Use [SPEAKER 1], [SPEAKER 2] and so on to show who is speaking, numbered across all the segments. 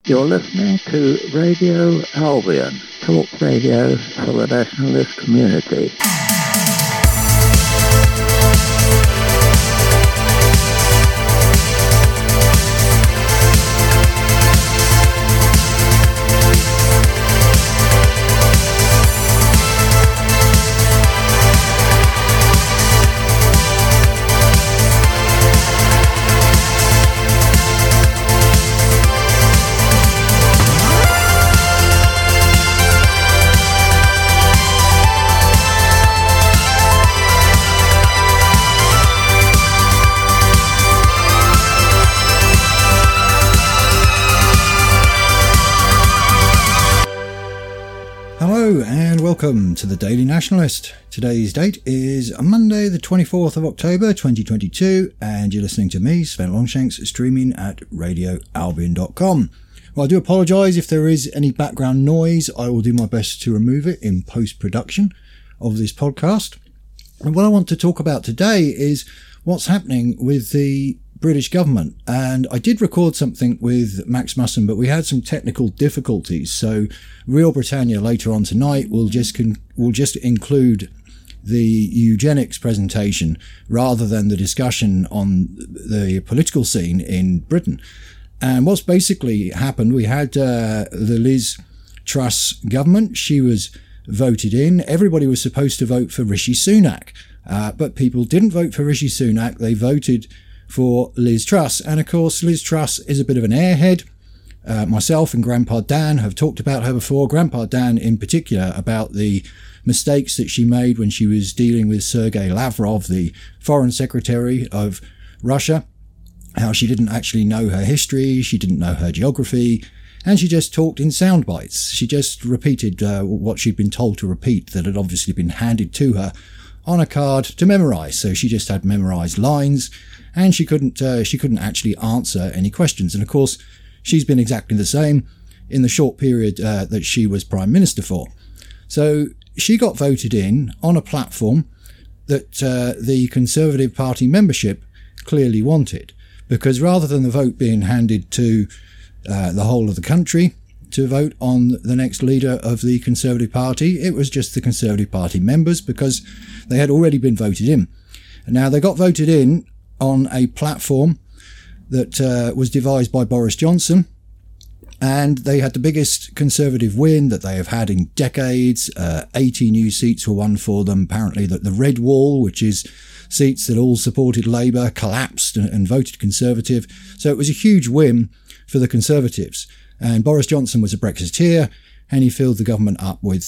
[SPEAKER 1] You're listening to Radio Albion, talk radio for the nationalist community.
[SPEAKER 2] Welcome to the Daily Nationalist. Today's date is Monday the 24th of October 2022 and you're listening to me, Sven Longshanks, streaming at radioalbion.com. Well, I do apologise if there is any background noise. I will do my best to remove it in post-production of this podcast. And what I want to talk about today is what's happening with the British government. And I did record something with Max Musson, but we had some technical difficulties. So Real Britannia later on tonight will just include the eugenics presentation rather than the discussion on the political scene in Britain. And what's basically happened, we had the Liz Truss government. She was voted in. Everybody was supposed to vote for Rishi Sunak, but people didn't vote for Rishi Sunak. They voted for Liz Truss. And of course, Liz Truss is a bit of an airhead. Myself and Grandpa Dan have talked about her before. Grandpa Dan in particular about the mistakes that she made when she was dealing with Sergei Lavrov, the foreign secretary of Russia. How she didn't actually know her history, she didn't know her geography, and she just talked in sound bites. She just repeated what she'd been told to repeat that had obviously been handed to her on a card to memorise. So she just had memorised lines, and she couldn't actually answer any questions. And of course, she's been exactly the same in the short period that she was Prime Minister for. So she got voted in on a platform that the Conservative Party membership clearly wanted, because rather than the vote being handed to the whole of the country to vote on the next leader of the Conservative Party, it was just the Conservative Party members, because they had already been voted in. And now they got voted in on a platform that was devised by Boris Johnson, and they had the biggest Conservative win that they have had in decades. 80 new seats were won for them. Apparently the Red Wall, which is seats that all supported Labour, collapsed and voted Conservative. So it was a huge win for the Conservatives. And Boris Johnson was a Brexiteer, and he filled the government up with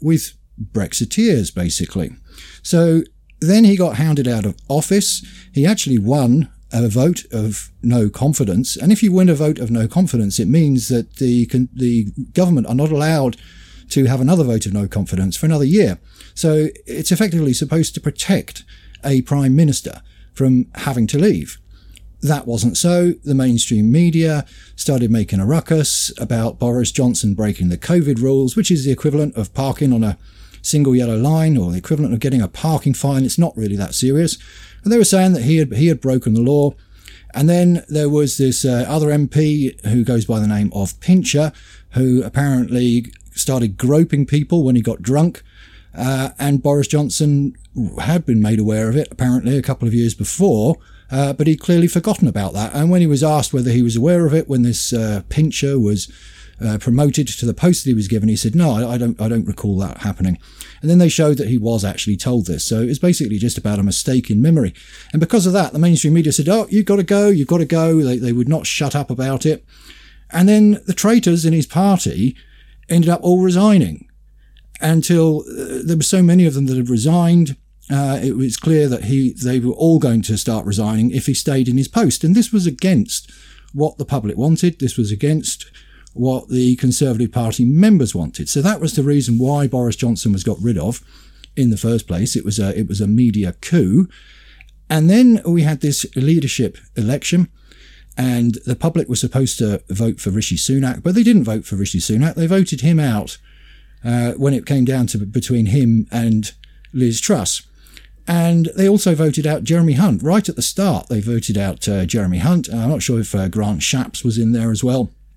[SPEAKER 2] Brexiteers, basically. So then he got hounded out of office. He actually won a vote of no confidence. And if you win a vote of no confidence, it means that the government are not allowed to have another vote of no confidence for another year. So it's effectively supposed to protect a prime minister from having to leave. That wasn't so. The mainstream media started making a ruckus about Boris Johnson breaking the COVID rules, which is the equivalent of parking on a single yellow line, or the equivalent of getting a parking fine. It's not really that serious. And they were saying that he had broken the law. And then there was this other MP who goes by the name of Pincher, who apparently started groping people when he got drunk. And Boris Johnson had been made aware of it, apparently, a couple of years before. But he'd clearly forgotten about that. And when he was asked whether he was aware of it when this Pincher was promoted to the post that he was given, he said, no, I don't recall that happening. And then they showed that he was actually told this. So it was basically just about a mistake in memory. And because of that, the mainstream media said, oh, you've got to go. They would not shut up about it. And then the traitors in his party ended up all resigning until there were so many of them that had resigned. It was clear that they were all going to start resigning if he stayed in his post. And this was against what the public wanted. This was against what the Conservative Party members wanted. So that was the reason why Boris Johnson was got rid of in the first place. It was a media coup. And then we had this leadership election, and the public was supposed to vote for Rishi Sunak, but they didn't vote for Rishi Sunak. They voted him out when it came down to between him and Liz Truss. And they also voted out Jeremy Hunt. Right at the start, they voted out Jeremy Hunt. I'm not sure if Grant Shapps was in there as well.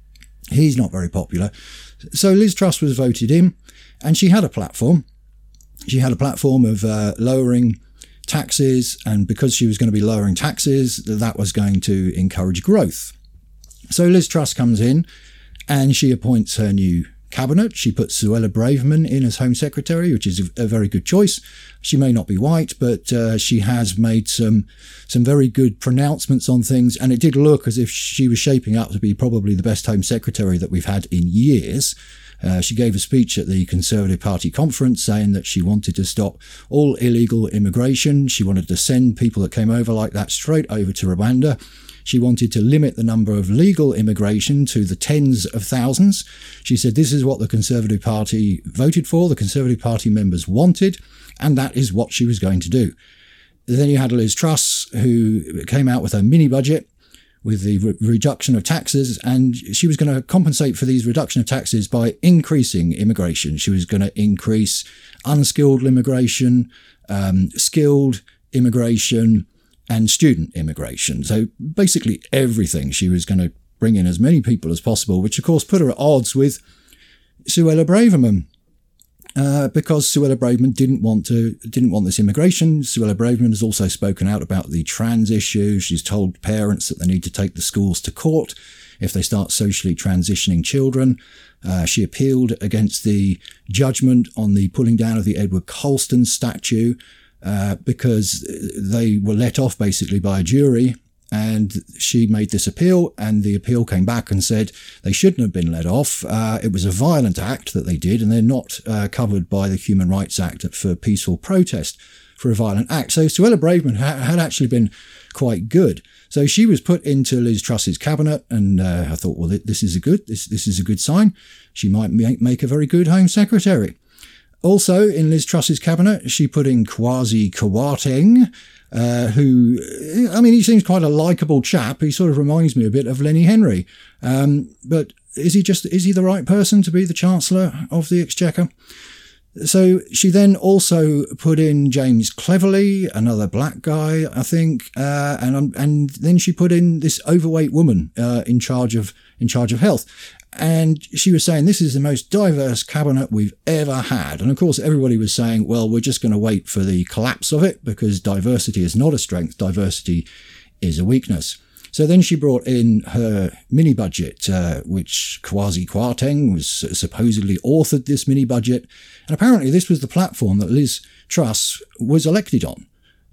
[SPEAKER 2] He's not very popular. So Liz Truss was voted in, and she had a platform. She had a platform of lowering taxes, and because she was going to be lowering taxes, that was going to encourage growth. So Liz Truss comes in, and she appoints her new cabinet. She puts Suella Braverman in as Home Secretary, which is a very good choice. She may not be white, but she has made some very good pronouncements on things, and it did look as if she was shaping up to be probably the best Home Secretary that we've had in years. She gave a speech at the Conservative Party conference saying that she wanted to stop all illegal immigration. She wanted to send people that came over like that straight over to Rwanda. She wanted to limit the number of legal immigration to the tens of thousands. She said this is what the Conservative Party voted for, the Conservative Party members wanted, and that is what she was going to do. Then you had Liz Truss, who came out with her mini-budget with the reduction of taxes, and she was going to compensate for these reduction of taxes by increasing immigration. She was going to increase unskilled immigration, skilled immigration, and student immigration. So basically everything. She was going to bring in as many people as possible, which of course put her at odds with Suella Braverman, because Suella Braverman didn't want this immigration. Suella Braverman has also spoken out about the trans issue. She's told parents that they need to take the schools to court if they start socially transitioning children. She appealed against the judgment on the pulling down of the Edward Colston statue, because they were let off basically by a jury, and she made this appeal, and the appeal came back and said they shouldn't have been let off. It was a violent act that they did, and they're not covered by the Human Rights Act for peaceful protest for a violent act. So Suella Braverman had actually been quite good. So she was put into Liz Truss's cabinet, and I thought, well, this is a good sign. She might make a very good Home Secretary. Also, in Liz Truss's cabinet, she put in Kwasi Kwarteng, who, I mean, he seems quite a likeable chap. He sort of reminds me a bit of Lenny Henry. But is he the right person to be the Chancellor of the Exchequer? So she then also put in James Cleverly, another black guy, I think, and then she put in this overweight woman in charge of health. And she was saying, this is the most diverse cabinet we've ever had. And of course, everybody was saying, well, we're just going to wait for the collapse of it, because diversity is not a strength. Diversity is a weakness. So then she brought in her mini-budget, which Kwasi Kwarteng was supposedly authored this mini-budget. And apparently this was the platform that Liz Truss was elected on.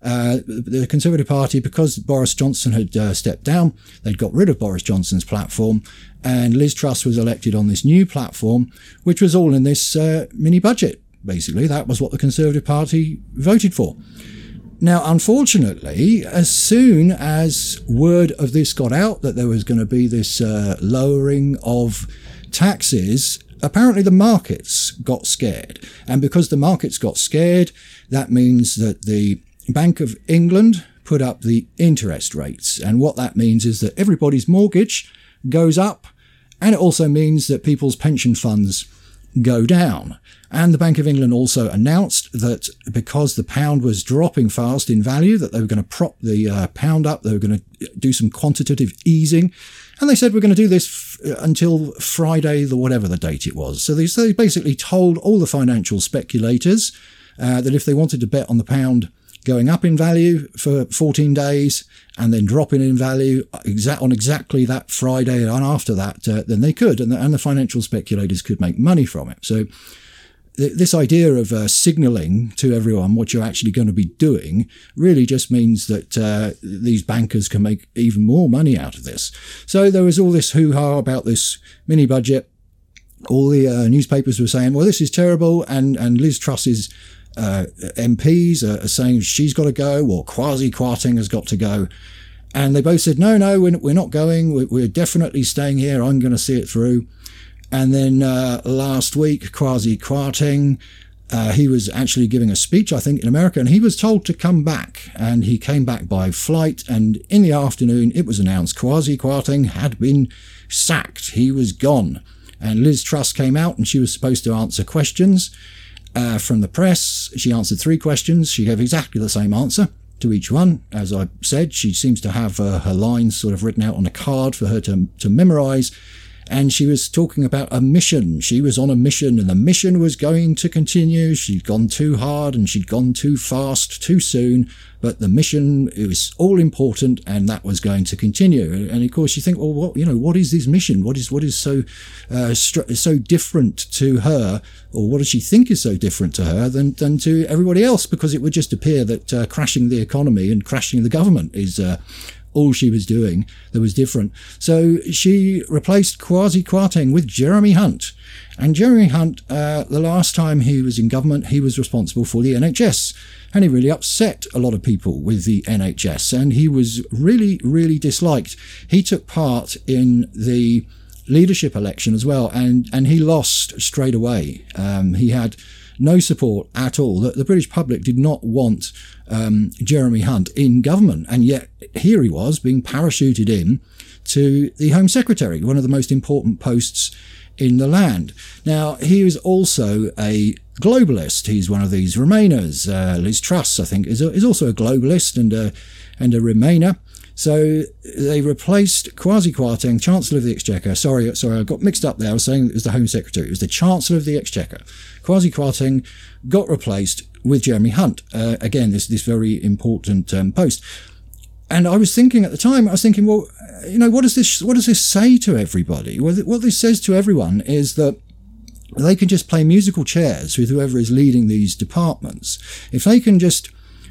[SPEAKER 2] The Conservative Party, because Boris Johnson had stepped down, they'd got rid of Boris Johnson's platform, and Liz Truss was elected on this new platform, which was all in this mini-budget. Basically, that was what the Conservative Party voted for. Now, unfortunately, as soon as word of this got out, that there was going to be this lowering of taxes, apparently the markets got scared. And because the markets got scared, that means that the Bank of England put up the interest rates. And what that means is that everybody's mortgage goes up, and it also means that people's pension funds go down. And the Bank of England also announced that because the pound was dropping fast in value, that they were going to prop the pound up, they were going to do some quantitative easing. And they said, we're going to do this until Friday, whatever the date it was. So they basically told all the financial speculators that if they wanted to bet on the pound going up in value for 14 days and then dropping in value on exactly that Friday and after that, then they could, and the financial speculators could make money from it. So this idea of signalling to everyone what you're actually going to be doing really just means that these bankers can make even more money out of this. So there was all this hoo-ha about this mini-budget. All the newspapers were saying, well, this is terrible, and Liz Truss's MPs are saying she's got to go, or Kwasi Kwarteng has got to go. And they both said, no, we're not going. We're definitely staying here. I'm going to see it through. And then last week, Kwasi Kwarteng, he was actually giving a speech, I think, in America, and he was told to come back. And he came back by flight. And in the afternoon, it was announced Kwasi Kwarteng had been sacked. He was gone. And Liz Truss came out, and she was supposed to answer questions from the press. She answered 3 questions. She gave exactly the same answer to each one. As I said, she seems to have her lines sort of written out on a card for her to memorize. And she was talking about a mission. She was on a mission, and the mission was going to continue. She'd gone too hard and she'd gone too fast, too soon. But the mission, it was all important, and that was going to continue. And of course, you think, well, what is this mission? What is so different to her, or what does she think is so different to her than to everybody else? Because it would just appear that crashing the economy and crashing the government is all she was doing that was different. So she replaced Kwasi Kwarteng with Jeremy Hunt. And Jeremy Hunt, the last time he was in government, he was responsible for the NHS. And he really upset a lot of people with the NHS. And he was really, really disliked. He took part in the leadership election as well. And he lost straight away. He had no support at all. The British public did not want Jeremy Hunt in government, and yet here he was being parachuted in to the Home Secretary, one of the most important posts in the land. Now, he was also a globalist. He's one of these Remainers. Liz Truss, I think, is also a globalist and a Remainer. So they replaced Kwasi Kwarteng, Chancellor of the Exchequer. Sorry, I got mixed up there. I was saying it was the Home Secretary. It was the Chancellor of the Exchequer. Kwasi Kwarteng got replaced with Jeremy Hunt. Again, this very important post. And I was thinking at the time, well, what does this say to everybody? Well, what this says to everyone is that they can just play musical chairs with whoever is leading these departments. If they can just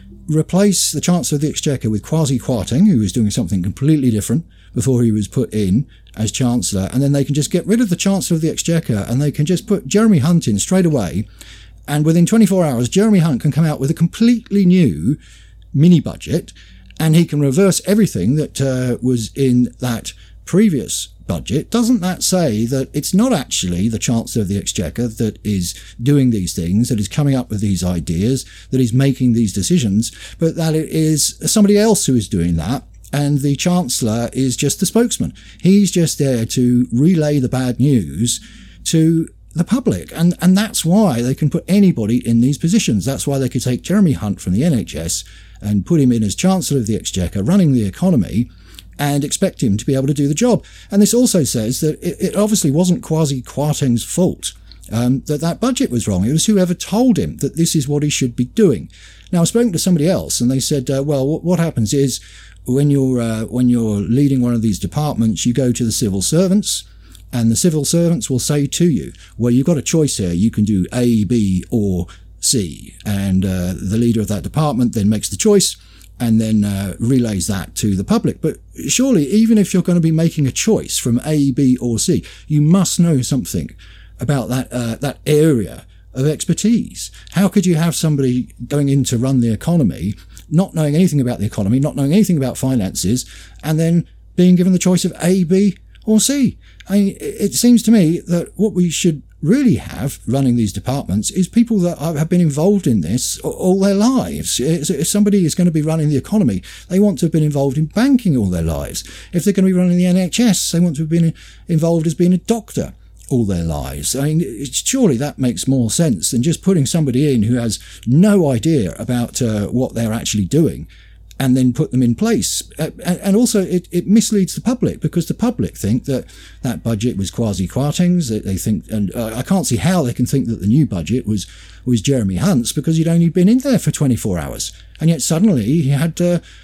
[SPEAKER 2] replace the Chancellor of the Exchequer with Kwasi Kwarteng, who was doing something completely different before he was put in as Chancellor, and then they can just get rid of the Chancellor of the Exchequer and they can just put Jeremy Hunt in straight away, and within 24 hours Jeremy Hunt can come out with a completely new mini-budget, and he can reverse everything that was in that previous budget. Doesn't that say that it's not actually the Chancellor of the Exchequer that is doing these things, that is coming up with these ideas, that is making these decisions, but that it is somebody else who is doing that, and the Chancellor is just the spokesman? He's just there to relay the bad news to the public, and that's why they can put anybody in these positions. That's why they could take Jeremy Hunt from the NHS and put him in as Chancellor of the Exchequer, running the economy, and expect him to be able to do the job. And this also says that it obviously wasn't Kwasi Kwarteng's fault that budget was wrong. It was whoever told him that this is what he should be doing. Now, I've spoken to somebody else, and they said, well, what happens is when you're leading one of these departments, you go to the civil servants, and the civil servants will say to you, well, you've got a choice here. You can do A, B, or C. And the leader of that department then makes the choice and then relays that to the public. But surely, even if you're going to be making a choice from A, B, or C, you must know something about that area of expertise. How could you have somebody going in to run the economy, not knowing anything about the economy, not knowing anything about finances, and then being given the choice of A, B, or C? I mean, it seems to me that what we should really have running these departments is people that have been involved in this all their lives. If somebody is going to be running the economy, they want to have been involved in banking all their lives. If they're going to be running the NHS, they want to have been involved as being a doctor all their lives. I mean, surely that makes more sense than just putting somebody in who has no idea about what they're actually doing and then put them in place. And also it misleads the public, because the public think that budget was Kwasi Kwarteng's. They think, and I can't see how they can think that the new budget was Jeremy Hunt's, because he'd only been in there for 24 hours. And yet suddenly he had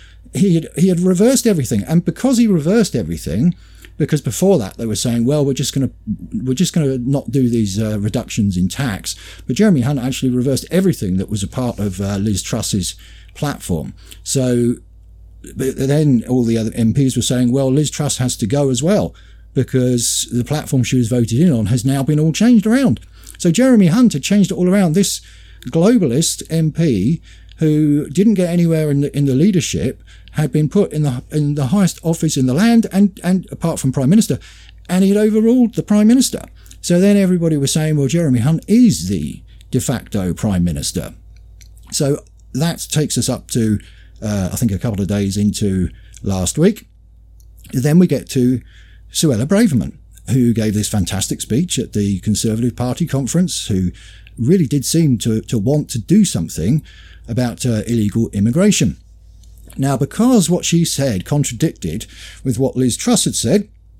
[SPEAKER 2] reversed everything. And because he reversed everything, because before that they were saying, well, we're just going to not do these reductions in tax, but Jeremy Hunt actually reversed everything that was a part of Liz Truss's platform. So then all the other MPs were saying, well, Liz Truss has to go as well, because the platform she was voted in on has now been all changed around. So Jeremy Hunt had changed it all around. This globalist MP who didn't get anywhere in the leadership had been put in the highest office in the land, and apart from Prime Minister, and he had overruled the Prime Minister. So then everybody was saying, well, Jeremy Hunt is the de facto Prime Minister. So that takes us up to, I think, a couple of days into last week. Then we get to Suella Braverman, who gave this fantastic speech at the Conservative Party conference, who really did seem to want to do something about illegal immigration. Now, because what she said contradicted with what Liz Truss had said,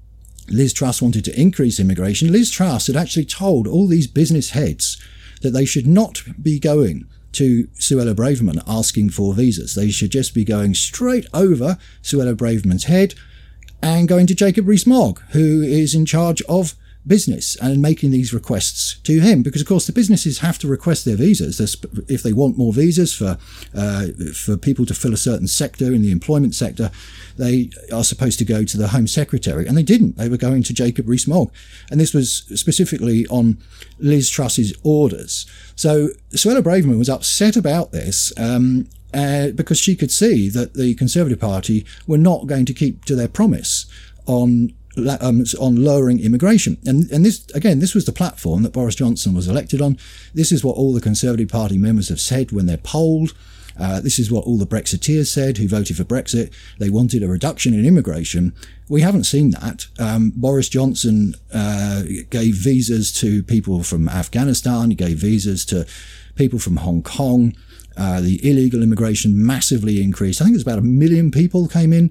[SPEAKER 2] Liz Truss wanted to increase immigration. Liz Truss had actually told all these business heads that they should not be going to Suella Braverman asking for visas. They should just be going straight over Suella Braverman's head and going to Jacob Rees-Mogg, who is in charge of business, and making these requests to him, because of course the businesses have to request their visas if they want more visas for people to fill a certain sector in the employment sector. They are supposed to go to the Home Secretary, and they didn't. They were going to Jacob Rees-Mogg, and this was specifically on Liz Truss's orders. So Suella Braverman was upset about this because she could see that the Conservative Party were not going to keep to their promise on lowering immigration. And this was the platform that Boris Johnson was elected on. This is what all the Conservative Party members have said when they're polled. This is what all the Brexiteers said who voted for Brexit. They wanted a reduction in immigration. We haven't seen that. Boris Johnson gave visas to people from Afghanistan. He gave visas to people from Hong Kong. The illegal immigration massively increased. I think it was about 1 million people came in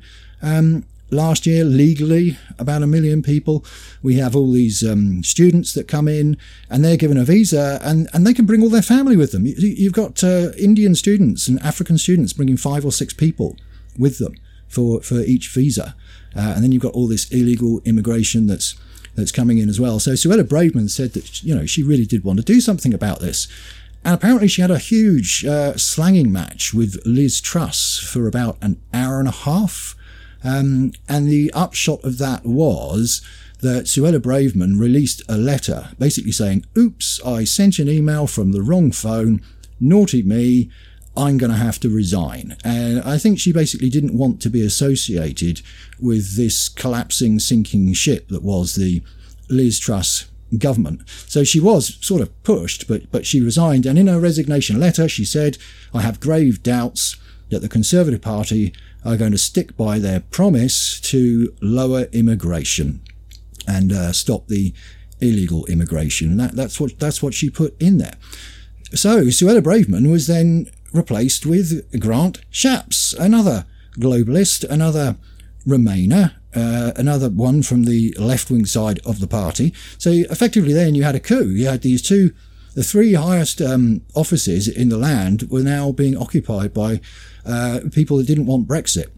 [SPEAKER 2] last year, legally, about 1 million people. We have all these students that come in, and they're given a visa, and they can bring all their family with them. You've got Indian students and African students bringing 5 or 6 people with them for each visa. And then you've got all this illegal immigration that's coming in as well. So Suella Braverman said that, she really did want to do something about this. And apparently she had a huge slanging match with Liz Truss for about an hour and a half. And the upshot of that was that Suella Braverman released a letter basically saying, oops, I sent an email from the wrong phone, naughty me, I'm going to have to resign. And I think she basically didn't want to be associated with this collapsing, sinking ship that was the Liz Truss government. So she was sort of pushed, but she resigned. And in her resignation letter, she said, I have grave doubts that the Conservative Party are going to stick by their promise to lower immigration and stop the illegal immigration. And that's what she put in there. So Suella Braverman was then replaced with Grant Shapps, another globalist, another Remainer, another one from the left-wing side of the party. So effectively then you had a coup. You had the 3 highest offices in the land were now being occupied by people that didn't want Brexit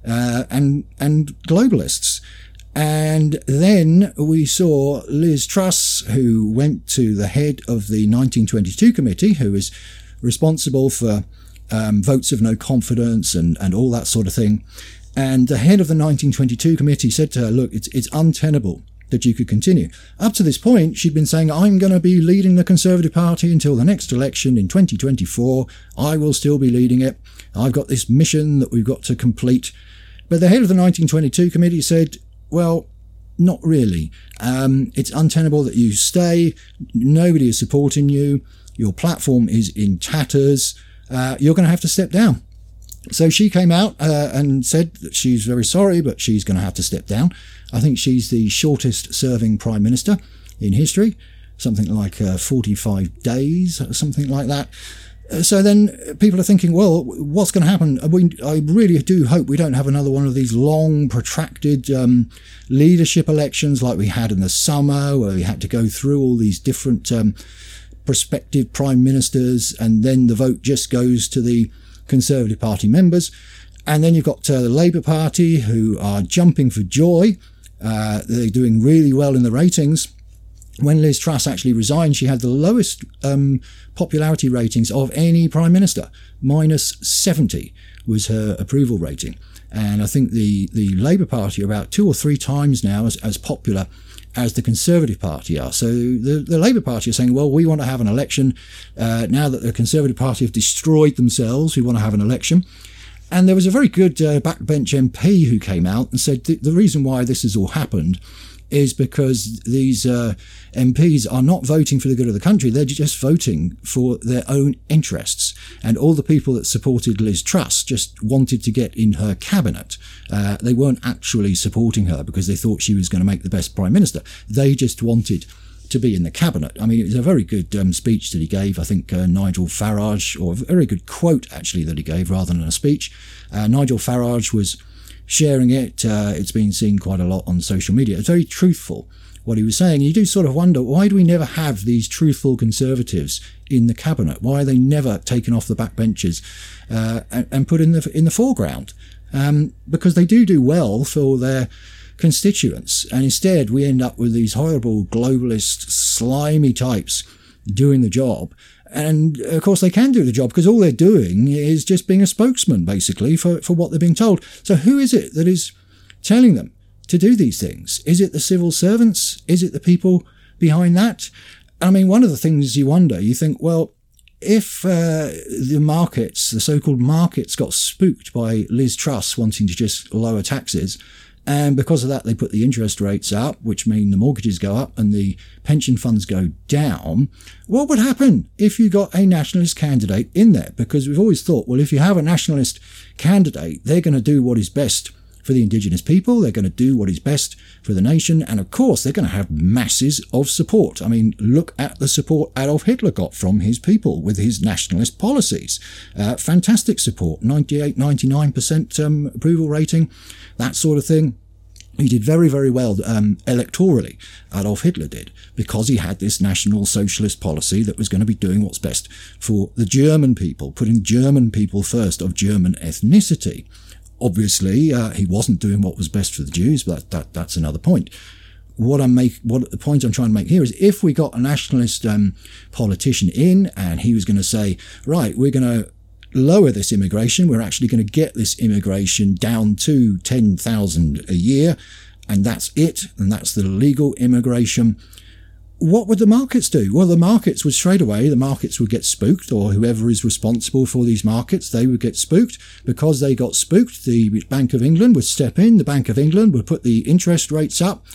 [SPEAKER 2] and globalists. And then we saw Liz Truss, who went to the head of the 1922 committee, who is responsible for votes of no confidence and all that sort of thing. And the head of the 1922 committee said to her, look, it's untenable that you could continue. Up to this point, she'd been saying, I'm going to be leading the Conservative Party until the next election in 2024. I will still be leading it. I've got this mission that we've got to complete. But the head of the 1922 committee said, well, not really. It's untenable that you stay. Nobody is supporting you. Your platform is in tatters. You're going to have to step down. So she came out and said that she's very sorry, but she's going to have to step down. I think she's the shortest serving Prime Minister in history, something like 45 days, something like that. So then people are thinking, well, what's going to happen? I really do hope we don't have another one of these long, protracted leadership elections like we had in the summer, where we had to go through all these different prospective prime ministers, and then the vote just goes to the Conservative Party members. And then you've got the Labour Party, who are jumping for joy. They're doing really well in the ratings. When Liz Truss actually resigned, she had the lowest popularity ratings of any Prime Minister. -70 was her approval rating. And I think the Labour Party are about 2 or 3 times now as popular as the Conservative Party are. So the Labour Party are saying, well, we want to have an election. Now that the Conservative Party have destroyed themselves, we want to have an election. And there was a very good backbench MP who came out and said the reason why this has all happened is because these MPs are not voting for the good of the country. They're just voting for their own interests. And all the people that supported Liz Truss just wanted to get in her cabinet. They weren't actually supporting her because they thought she was going to make the best Prime Minister. They just wanted to be in the cabinet. I mean, it was a very good speech that he gave. I think Nigel Farage, or a very good quote actually that he gave rather than a speech. Nigel Farage was sharing it. It's been seen quite a lot on social media. It's very truthful, what he was saying. You do sort of wonder, why do we never have these truthful Conservatives in the cabinet? Why are they never taken off the backbenches and put in the foreground? Because they do well for their constituents, and instead we end up with these horrible globalist, slimy types doing the job. And of course they can do the job because all they're doing is just being a spokesman, basically, for what they're being told. So who is it that is telling them to do these things? Is it the civil servants? Is it the people behind that? I mean, one of the things you wonder, you think, well, if the markets, the so-called markets, got spooked by Liz Truss wanting to just lower taxes, and because of that they put the interest rates up, which mean the mortgages go up and the pension funds go down, what would happen if you got a nationalist candidate in there? Because we've always thought, well, if you have a nationalist candidate, they're going to do what is best for the indigenous people, they're going to do what is best for the nation, and of course they're going to have masses of support. I mean, look at the support Adolf Hitler got from his people with his nationalist policies. Fantastic support, 98-99% approval rating, that sort of thing. He did very, very well electorally, Adolf Hitler did, because he had this National Socialist policy that was going to be doing what's best for the German people, putting German people first of German ethnicity. Obviously, he wasn't doing what was best for the Jews, but that's another point. The point I'm trying to make here is, if we got a nationalist politician in and he was going to say, right, we're going to lower this immigration, we're actually going to get this immigration down to 10,000 a year, and that's it, and that's the legal immigration, what would the markets do? Well, the markets would get spooked, or whoever is responsible for these markets, they would get spooked. Because they got spooked, the Bank of England would step in, the Bank of England would put the interest rates up,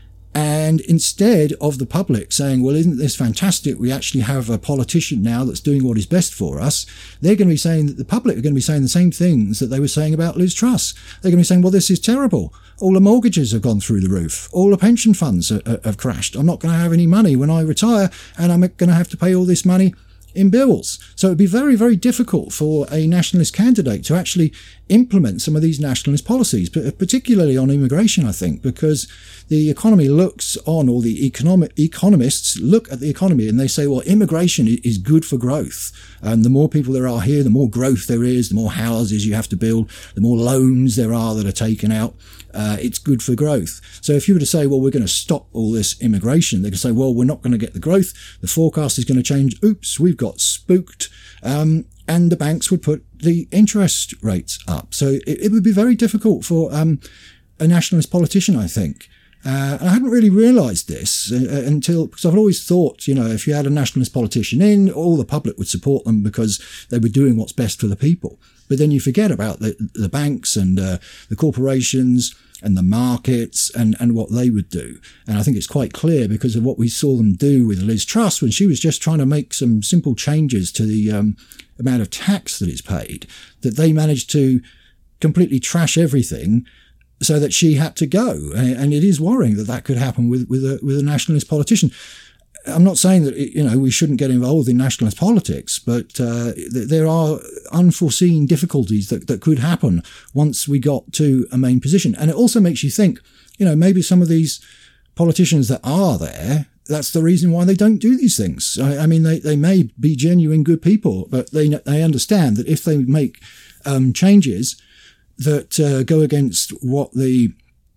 [SPEAKER 2] and instead of the public saying, well, isn't this fantastic, we actually have a politician now that's doing what is best for us, they're going to be saying that the public are going to be saying the same things that they were saying about Liz Truss. They're going to be saying, well, this is terrible. All the mortgages have gone through the roof. All the pension funds have crashed. I'm not going to have any money when I retire, and I'm going to have to pay all this money in bills. So it would be very, very difficult for a nationalist candidate to actually implement some of these nationalist policies, particularly on immigration, I think, because the economy looks on, or the economists look at the economy and they say, well, immigration is good for growth. And the more people there are here, the more growth there is, the more houses you have to build, the more loans there are that are taken out. It's good for growth. So if you were to say, well, we're going to stop all this immigration, they can say, well, we're not going to get the growth. The forecast is going to change. Oops, we've got spooked. And the banks would put the interest rates up. So it would be very difficult for a nationalist politician, I think. And I hadn't really realised this because I've always thought, if you had a nationalist politician in, all the public would support them because they were doing what's best for the people. But then you forget about the banks and the corporations and the markets and what they would do. And I think it's quite clear because of what we saw them do with Liz Truss when she was just trying to make some simple changes to the amount of tax that is paid, that they managed to completely trash everything so that she had to go. And it is worrying that could happen with a nationalist politician. I'm not saying that, we shouldn't get involved in nationalist politics, but there are unforeseen difficulties that could happen once we got to a main position. And it also makes you think, maybe some of these politicians that are there, that's the reason why they don't do these things. I mean, they may be genuine good people, but they understand that if they make changes that go against what the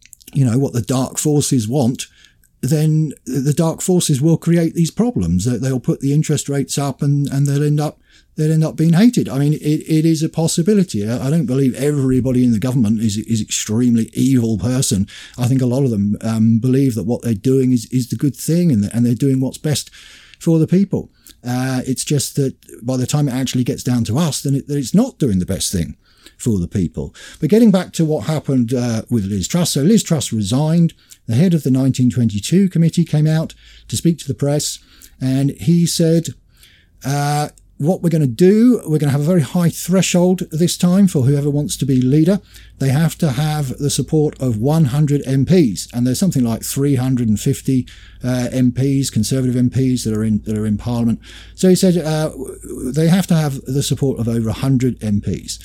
[SPEAKER 2] dark forces want, then the dark forces will create these problems. They'll put the interest rates up and they'll end up being hated. I mean, it is a possibility. I don't believe everybody in the government is extremely evil person. I think a lot of them believe that what they're doing is the good thing and they're doing what's best for the people. It's just that by the time it actually gets down to us, then it's not doing the best thing for the people. But getting back to what happened with Liz Truss. So Liz Truss resigned. The head of the 1922 committee came out to speak to the press, and he said, what we're going to do, we're going to have a very high threshold this time for whoever wants to be leader. They have to have the support of 100 MPs, and there's something like 350 MPs, Conservative MPs that are in Parliament. So he said they have to have the support of over 100 MPs.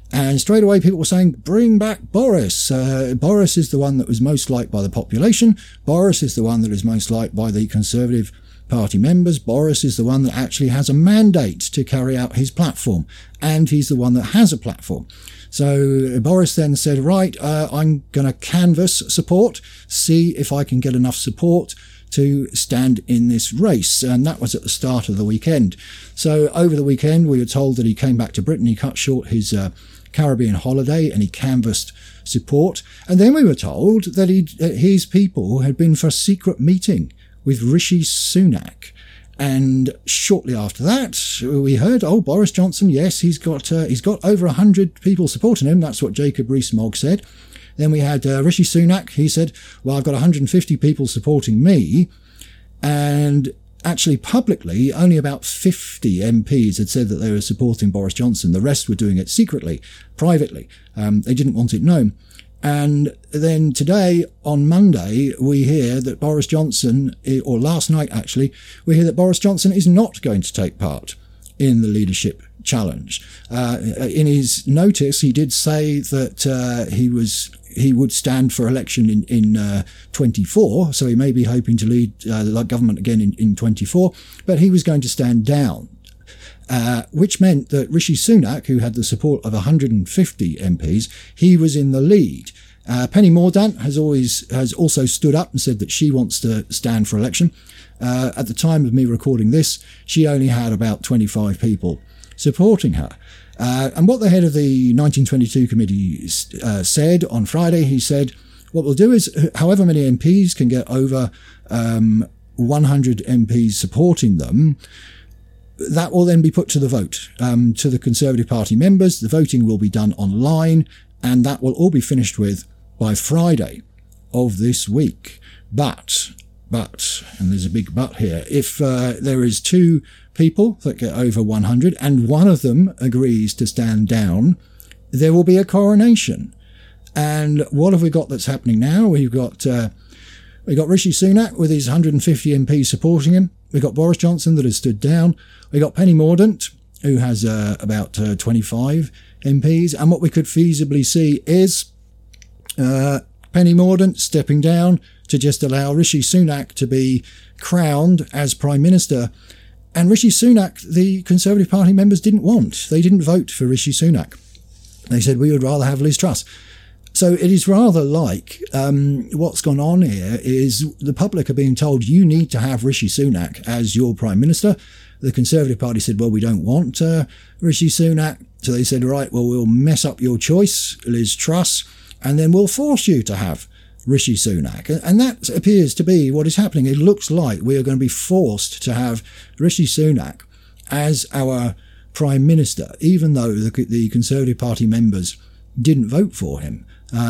[SPEAKER 2] And straight away people were saying, bring back Boris. Boris is the one that was most liked by the population. Boris is the one that is most liked by the Conservative Party members. Boris is the one that actually has a mandate to carry out his platform. And he's the one that has a platform. So Boris then said, right, I'm going to canvass support, see if I can get enough support to stand in this race. And that was at the start of the weekend. So over the weekend, we were told that he came back to Britain. He cut short his Caribbean holiday and he canvassed support. And then we were told that his people had been for a secret meeting with Rishi Sunak. And shortly after that, we heard, Boris Johnson, yes, he's got over 100 people supporting him. That's what Jacob Rees-Mogg said. Then we had Rishi Sunak. He said, well, I've got 150 people supporting me. And actually, publicly, only about 50 MPs had said that they were supporting Boris Johnson. The rest were doing it secretly, privately. They didn't want it known. And then today, on Monday, we hear that Boris Johnson, or last night actually, we hear that Boris Johnson is not going to take part in the leadership challenge. In his notice, he did say that he would stand for election in 24, so he may be hoping to lead the government again in 24, but he was going to stand down. Which meant that Rishi Sunak, who had the support of 150 MPs, he was in the lead. Penny Mordaunt has also stood up and said that she wants to stand for election. At the time of me recording this, she only had about 25 people supporting her. And what the head of the 1922 committee said on Friday, he said, what we'll do is, however many MPs can get over 100 MPs supporting them, that will then be put to the vote, to the Conservative Party members. The voting will be done online, and that will all be finished with by Friday of this week. But, and there's a big but here, if there is two people that get over 100 and one of them agrees to stand down, there will be a coronation. And what have we got that's happening now? We've got Rishi Sunak with his 150 MPs supporting him. We've got Boris Johnson that has stood down. We've got Penny Mordaunt, who has about 25 MPs. And what we could feasibly see is Penny Mordaunt stepping down to just allow Rishi Sunak to be crowned as Prime Minister. And Rishi Sunak, the Conservative Party members didn't want. They didn't vote for Rishi Sunak. They said, we would rather have Liz Truss. So it is rather like what's gone on here is the public are being told you need to have Rishi Sunak as your Prime Minister. The Conservative Party said, well, we don't want Rishi Sunak. So they said, right, well, we'll mess up your choice, Liz Truss, and then we'll force you to have Rishi Sunak. And that appears to be what is happening. It looks like we are going to be forced to have Rishi Sunak as our Prime Minister, even though the Conservative Party members didn't vote for him.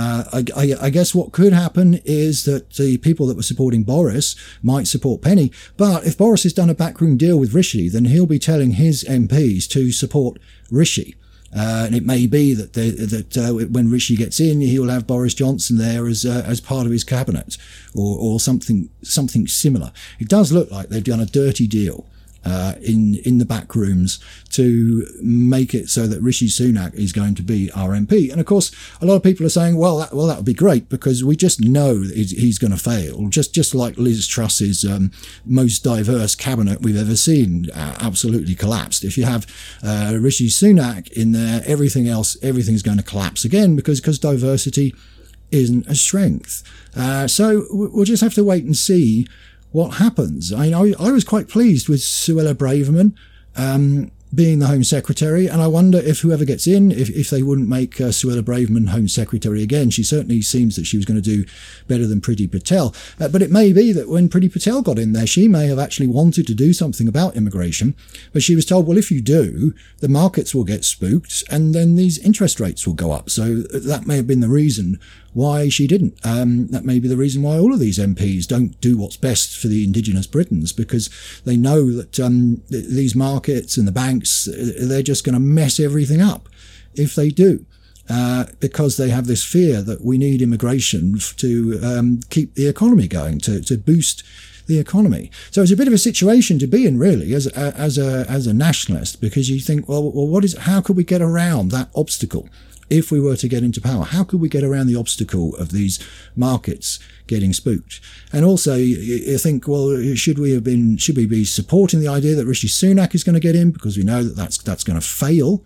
[SPEAKER 2] I guess what could happen is that the people that were supporting Boris might support Penny, but if Boris has done a backroom deal with Rishi, then he'll be telling his MPs to support Rishi. And it may be that when Rishi gets in, he'll have Boris Johnson there as part of his cabinet, or something similar. It does look like they've done a dirty deal in the back rooms to make it so that Rishi Sunak is going to be our MP. And of course, a lot of people are saying, well, that would be great because we just know that he's going to fail, just like Liz Truss's most diverse cabinet we've ever seen absolutely collapsed. If you have Rishi Sunak in there, everything's going to collapse again because diversity isn't a strength. So we'll just have to wait and see what happens. I was quite pleased with Suella Braverman being the Home Secretary, and I wonder if whoever gets in, if they wouldn't make Suella Braverman Home Secretary again. She certainly seems that she was going to do better than Priti Patel. But it may be that when Priti Patel got in there, she may have actually wanted to do something about immigration, but she was told, well, if you do, the markets will get spooked, and then these interest rates will go up. So that may have been the reason why she didn't. That may be the reason why all of these MPs don't do what's best for the indigenous Britons, because they know that these markets and the banks, they're just going to mess everything up if they do, because they have this fear that we need immigration to keep the economy going, to boost the economy. So it's a bit of a situation to be in, really, as a nationalist, because you think, well, how could we get around that obstacle if we were to get into power? How could we get around the obstacle of these markets getting spooked? And also, you think, well, should we be supporting the idea that Rishi Sunak is going to get in because we know that that's going to fail?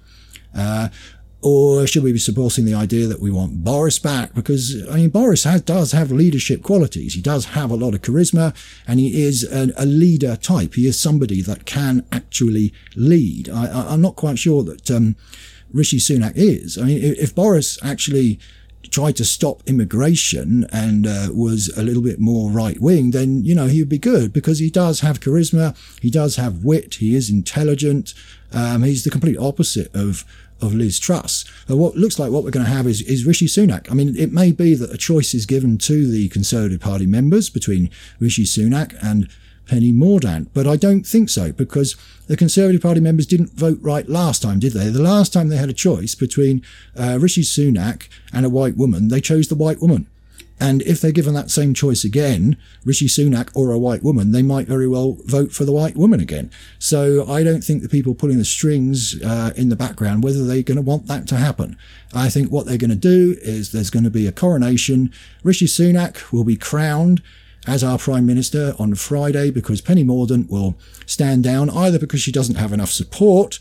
[SPEAKER 2] Or should we be supporting the idea that we want Boris back? Because, I mean, Boris does have leadership qualities. He does have a lot of charisma, and he is a leader type. He is somebody that can actually lead. I'm not quite sure that Rishi Sunak is. I mean, if Boris actually tried to stop immigration and was a little bit more right-wing, then, you know, he would be good, because he does have charisma, he does have wit, he is intelligent. He's the complete opposite of Liz Truss. What looks like what we're going to have is Rishi Sunak. I mean, it may be that a choice is given to the Conservative Party members between Rishi Sunak and Penny Mordaunt, but I don't think so, because the Conservative Party members didn't vote right last time, did they? The last time they had a choice between Rishi Sunak and a white woman, they chose the white woman. And if they're given that same choice again, Rishi Sunak or a white woman, they might very well vote for the white woman again. So I don't think the people pulling the strings in the background, whether they're going to want that to happen. I think what they're going to do is there's going to be a coronation. Rishi Sunak will be crowned as our Prime Minister on Friday, because Penny Mordaunt will stand down, either because she doesn't have enough support,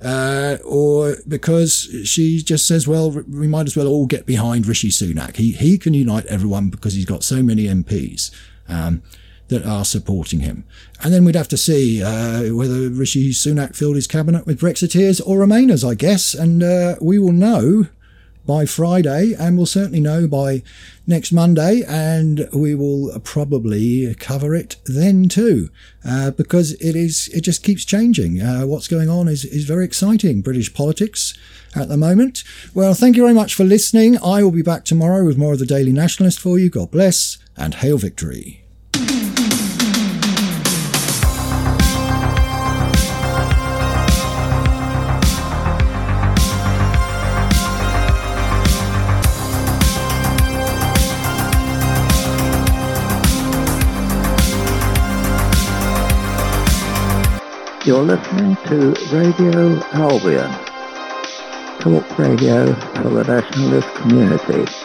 [SPEAKER 2] or because she just says, well, we might as well all get behind Rishi Sunak. He can unite everyone because he's got so many MPs that are supporting him. And then we'd have to see whether Rishi Sunak filled his cabinet with Brexiteers or Remainers, I guess. And we will know by Friday, and we'll certainly know by next Monday, and we will probably cover it then too, because it just keeps changing. What's going on is very exciting, British politics at the moment. Well, thank you very much for listening. I will be back tomorrow with more of the Daily Nationalist for you. God bless, and hail victory.
[SPEAKER 1] You're listening to Radio Albion, talk radio for the nationalist community.